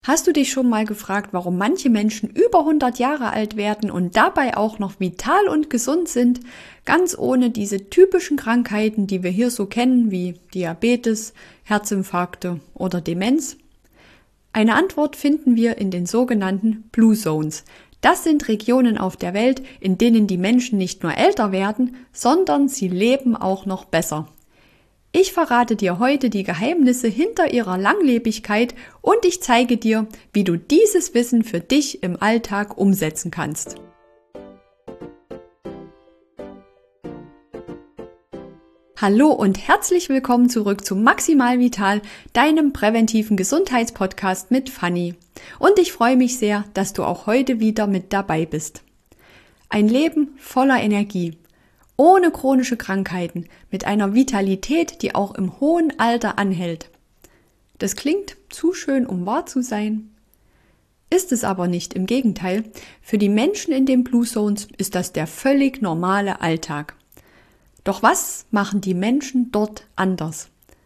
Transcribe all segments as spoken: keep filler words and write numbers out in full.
Hast du dich schon mal gefragt, warum manche Menschen über hundert Jahre alt werden und dabei auch noch vital und gesund sind, ganz ohne diese typischen Krankheiten, die wir hier so kennen, wie Diabetes, Herzinfarkte oder Demenz? Eine Antwort finden wir in den sogenannten Blue Zones. Das sind Regionen auf der Welt, in denen die Menschen nicht nur älter werden, sondern sie leben auch noch besser. Ich verrate dir heute die Geheimnisse hinter ihrer Langlebigkeit und ich zeige dir, wie du dieses Wissen für dich im Alltag umsetzen kannst. Hallo und herzlich willkommen zurück zu Maximal Vital, deinem präventiven Gesundheitspodcast mit Fanny. Und ich freue mich sehr, dass du auch heute wieder mit dabei bist. Ein Leben voller Energie. Ohne chronische Krankheiten, mit einer Vitalität, die auch im hohen Alter anhält. Das klingt zu schön, um wahr zu sein. Ist es aber nicht, im Gegenteil. Für die Menschen in den Blue Zones ist das der völlig normale Alltag. Doch was machen die Menschen dort anders?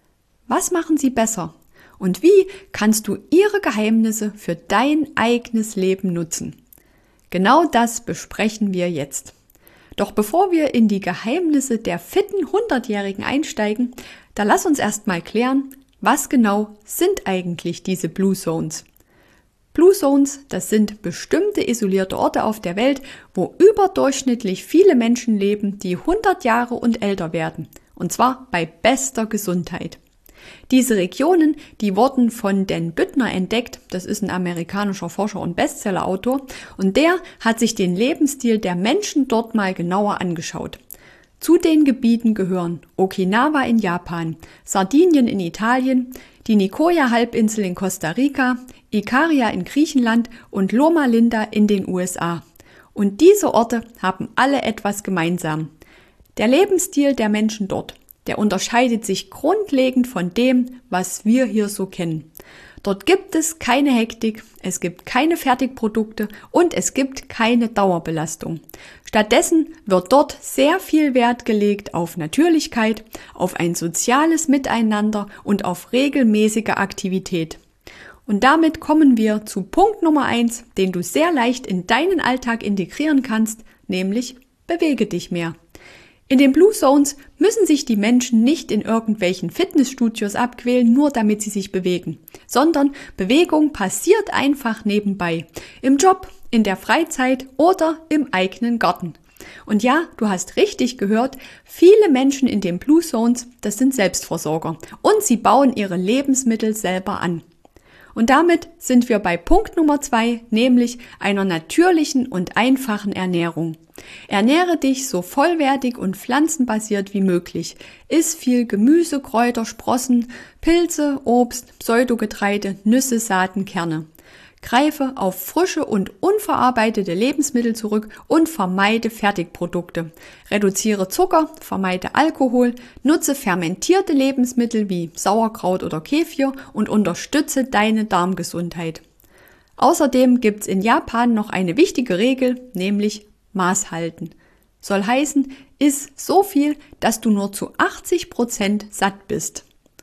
Was machen sie besser? Und wie kannst du ihre Geheimnisse für dein eigenes Leben nutzen? Genau das besprechen wir jetzt. Doch bevor wir in die Geheimnisse der fitten hundertjährigen einsteigen, da lass uns erst mal klären, was genau sind eigentlich diese Blue Zones? Blue Zones, das sind bestimmte isolierte Orte auf der Welt, wo überdurchschnittlich viele Menschen leben, die hundert Jahre und älter werden. Und zwar bei bester Gesundheit. Diese Regionen, die wurden von Dan Buettner entdeckt, das ist ein amerikanischer Forscher und Bestsellerautor, und der hat sich den Lebensstil der Menschen dort mal genauer angeschaut. Zu den Gebieten gehören Okinawa in Japan, Sardinien in Italien, die Nicoya-Halbinsel in Costa Rica, Ikaria in Griechenland und Loma Linda in den U S A. Und diese Orte haben alle etwas gemeinsam. Der Lebensstil der Menschen dort, der unterscheidet sich grundlegend von dem, was wir hier so kennen. Dort gibt es keine Hektik, es gibt keine Fertigprodukte und es gibt keine Dauerbelastung. Stattdessen wird dort sehr viel Wert gelegt auf Natürlichkeit, auf ein soziales Miteinander und auf regelmäßige Aktivität. Und damit kommen wir zu Punkt Nummer eins, den du sehr leicht in deinen Alltag integrieren kannst, nämlich bewege dich mehr. In den Blue Zones müssen sich die Menschen nicht in irgendwelchen Fitnessstudios abquälen, nur damit sie sich bewegen, sondern Bewegung passiert einfach nebenbei, im Job, in der Freizeit oder im eigenen Garten. Und ja, du hast richtig gehört, viele Menschen in den Blue Zones, das sind Selbstversorger und sie bauen ihre Lebensmittel selber an. Und damit sind wir bei Punkt Nummer zwei, nämlich einer natürlichen und einfachen Ernährung. Ernähre dich so vollwertig und pflanzenbasiert wie möglich. Iss viel Gemüse, Kräuter, Sprossen, Pilze, Obst, Pseudogetreide, Nüsse, Saaten, Kerne. Greife auf frische und unverarbeitete Lebensmittel zurück und vermeide Fertigprodukte. Reduziere Zucker, vermeide Alkohol, nutze fermentierte Lebensmittel wie Sauerkraut oder Kefir und unterstütze deine Darmgesundheit. Außerdem gibt's in Japan noch eine wichtige Regel, nämlich Maß halten. Soll heißen, iss so viel, dass du nur zu achtzig Prozent satt bist.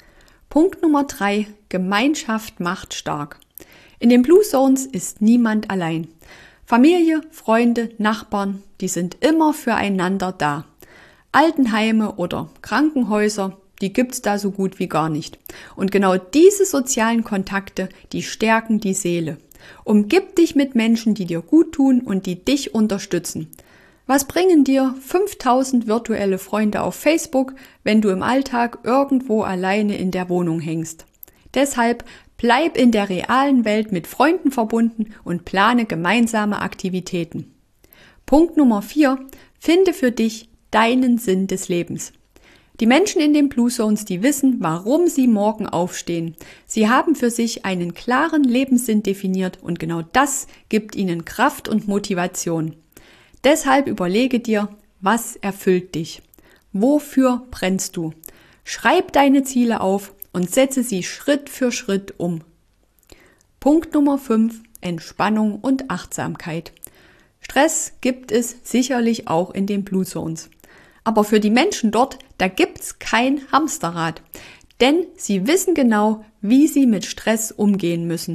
Punkt Nummer drei. Gemeinschaft macht stark. In den Blue Zones ist niemand allein. Familie, Freunde, Nachbarn, die sind immer füreinander da. Altenheime oder Krankenhäuser, die gibt's da so gut wie gar nicht. Und genau diese sozialen Kontakte, die stärken die Seele. Umgib dich mit Menschen, die dir gut tun und die dich unterstützen. Was bringen dir fünftausend virtuelle Freunde auf Facebook, wenn du im Alltag irgendwo alleine in der Wohnung hängst? Deshalb bleib in der realen Welt mit Freunden verbunden und plane gemeinsame Aktivitäten. Punkt Nummer vier. Finde für dich deinen Sinn des Lebens. Die Menschen in den Blue Zones, die wissen, warum sie morgen aufstehen. Sie haben für sich einen klaren Lebenssinn definiert und genau das gibt ihnen Kraft und Motivation. Deshalb überlege dir, was erfüllt dich? Wofür brennst du? Schreib deine Ziele auf und setze sie Schritt für Schritt um. Punkt Nummer fünf. Entspannung und Achtsamkeit. Stress gibt es sicherlich auch in den Blue Zones. Aber für die Menschen dort, da gibt's kein Hamsterrad. Denn sie wissen genau, wie sie mit Stress umgehen müssen.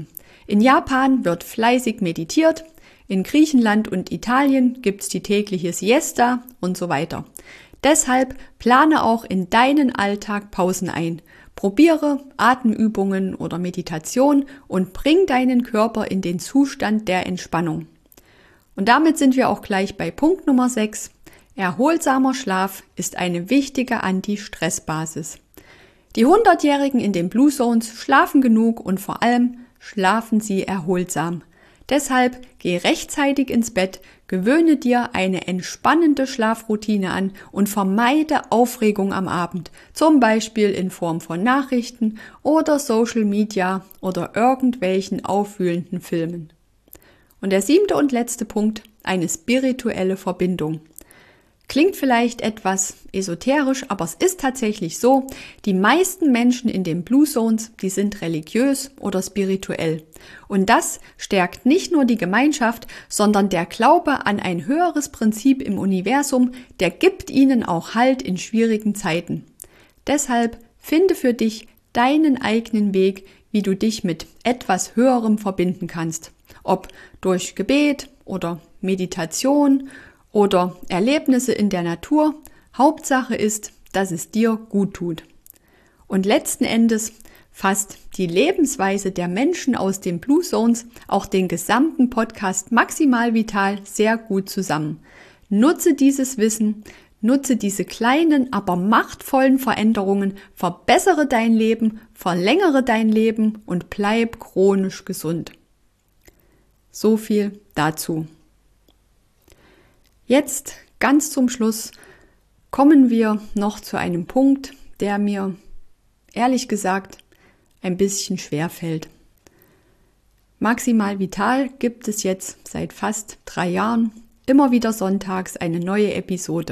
In Japan wird fleißig meditiert, in Griechenland und Italien gibt's die tägliche Siesta und so weiter. Deshalb plane auch in deinen Alltag Pausen ein. Probiere Atemübungen oder Meditation und bring deinen Körper in den Zustand der Entspannung. Und damit sind wir auch gleich bei Punkt Nummer sechs. Erholsamer Schlaf ist eine wichtige Anti-Stress-Basis. Die Hundertjährigen in den Blue Zones schlafen genug und vor allem schlafen sie erholsam. Deshalb geh rechtzeitig ins Bett, gewöhne dir eine entspannende Schlafroutine an und vermeide Aufregung am Abend, zum Beispiel in Form von Nachrichten oder Social Media oder irgendwelchen aufwühlenden Filmen. Und der siebte und letzte Punkt, eine spirituelle Verbindung. Klingt vielleicht etwas esoterisch, aber es ist tatsächlich so, die meisten Menschen in den Blue Zones, die sind religiös oder spirituell. Und das stärkt nicht nur die Gemeinschaft, sondern der Glaube an ein höheres Prinzip im Universum, der gibt ihnen auch Halt in schwierigen Zeiten. Deshalb finde für dich deinen eigenen Weg, wie du dich mit etwas Höherem verbinden kannst. Ob durch Gebet oder Meditation oder Erlebnisse in der Natur. Hauptsache ist, dass es dir gut tut. Und letzten Endes fasst die Lebensweise der Menschen aus den Blue Zones auch den gesamten Podcast Maximal Vital sehr gut zusammen. Nutze dieses Wissen, nutze diese kleinen, aber machtvollen Veränderungen, verbessere dein Leben, verlängere dein Leben und bleib chronisch gesund. So viel dazu. Jetzt, ganz zum Schluss, kommen wir noch zu einem Punkt, der mir, ehrlich gesagt, ein bisschen schwer fällt. Maximal Vital gibt es jetzt seit fast drei Jahren, immer wieder sonntags eine neue Episode.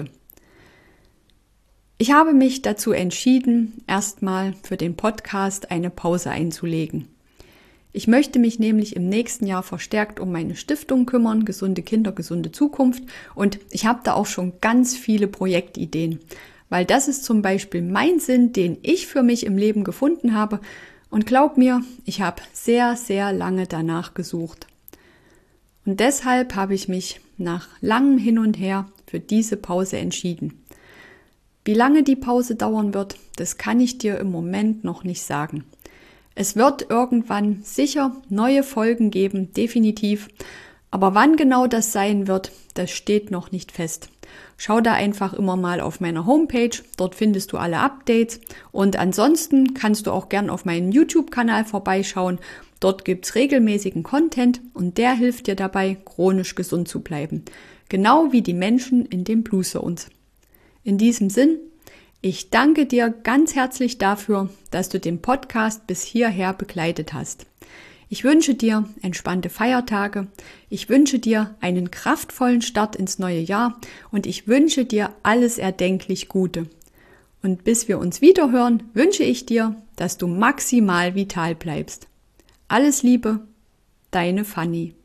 Ich habe mich dazu entschieden, erstmal für den Podcast eine Pause einzulegen. Ich möchte mich nämlich im nächsten Jahr verstärkt um meine Stiftung kümmern, Gesunde Kinder, gesunde Zukunft. Und ich habe da auch schon ganz viele Projektideen, weil das ist zum Beispiel mein Sinn, den ich für mich im Leben gefunden habe. Und glaub mir, ich habe sehr, sehr lange danach gesucht. Und deshalb habe ich mich nach langem Hin und Her für diese Pause entschieden. Wie lange die Pause dauern wird, das kann ich dir im Moment noch nicht sagen. Es wird irgendwann sicher neue Folgen geben, definitiv. Aber wann genau das sein wird, das steht noch nicht fest. Schau da einfach immer mal auf meiner Homepage, dort findest du alle Updates. Und ansonsten kannst du auch gern auf meinen YouTube-Kanal vorbeischauen. Dort gibt's regelmäßigen Content und der hilft dir dabei, chronisch gesund zu bleiben. Genau wie die Menschen in den Blue Zones. In diesem Sinn, ich danke dir ganz herzlich dafür, dass du den Podcast bis hierher begleitet hast. Ich wünsche dir entspannte Feiertage, ich wünsche dir einen kraftvollen Start ins neue Jahr und ich wünsche dir alles erdenklich Gute. Und bis wir uns wieder hören, wünsche ich dir, dass du maximal vital bleibst. Alles Liebe, deine Fanny.